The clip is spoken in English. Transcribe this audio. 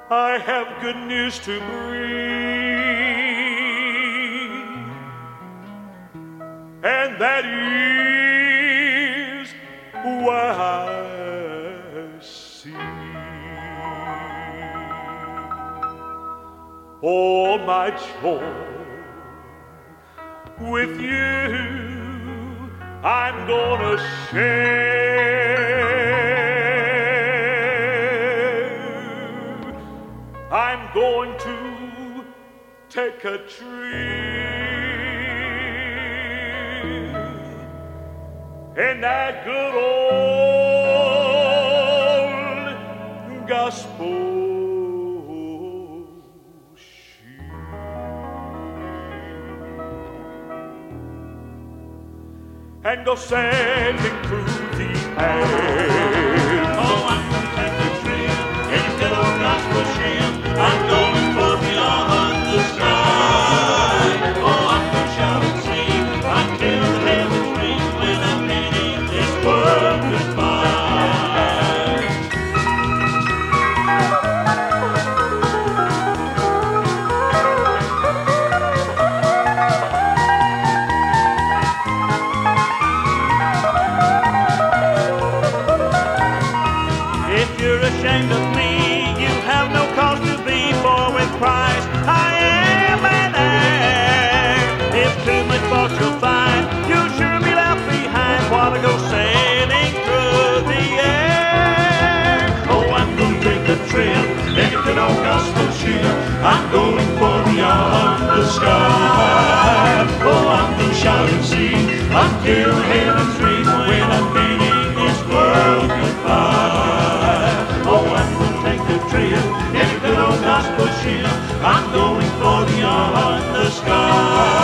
I have good news to bring, and that is why I see all my joy with you. I'm gonna share. I'm going to take a trip in that good old gospel ship, and go sailing through the air. Oh, I'm gonna take a trip in a good old gospel ship. I'm going for beyond the sky. Oh, I'm gonna shout and sing until the heavens ring when I'm bidding this world goodbye. If you're ashamed of me, you have no cause to be, for with Christ I am an heir. If too much fault you'll find, you'll sure be left behind while I go sailing through the air. Oh, I'm gonna take a trip in a good old gospel ship. I'm going for beyond the sky. Oh, I'm gonna shout and sing until heaven's ring when I'm bidding this world goodbye. Oh, I'm gonna take a trip in a good old gospel ship. I'm going for beyond the sky.